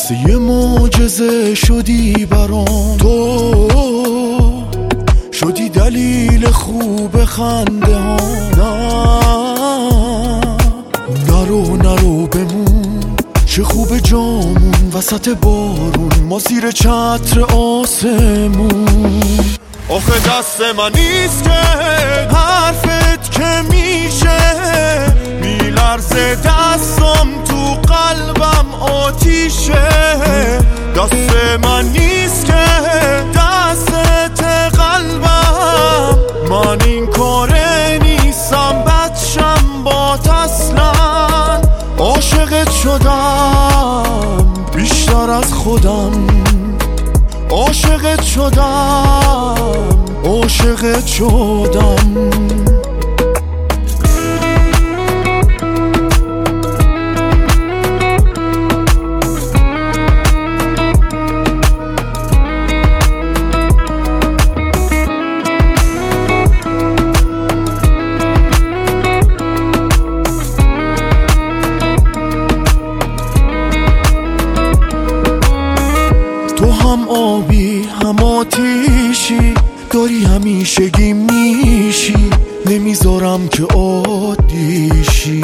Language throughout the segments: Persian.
مثل یه معجزه شدی برام، تو شدی دلیل خوب خنده ها. نرو بمون، چه خوب جامون وسط بارون، ما زیر چتر آسمون. آخه دست من نیست که حرفت که میشه، میلرزه دستم تو قلبم آتیشه. دست من نیست که دست قلبم، من این کاره نیستم بچم بات اصلا. عاشقت شدم بیشتر از خودم، عاشقت شدم، عاشقت شدم. تو هم آبی هم آتیشی، داری همیشگی میشی، نمیذارم که عادیشی.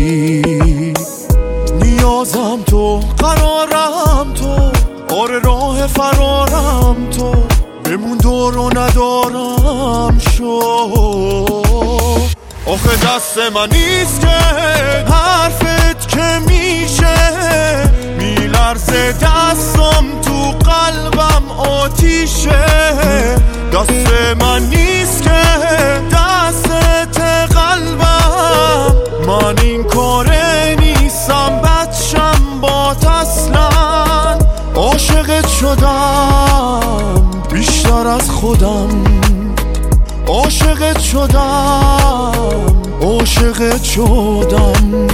نیازم تو، قرارم تو، آره راه فرارم تو، بمون دور و ندارم شو. آخه دست من نیست که حرفت که میشه، میلرزه دستم تو قلبم آتیشه. دست من نیست که دست قلبم، من این کاره نیستم بچم بات اصلا. عاشقت شدم بیشتر از خودم، عاشقت شدم، عاشقت شدم.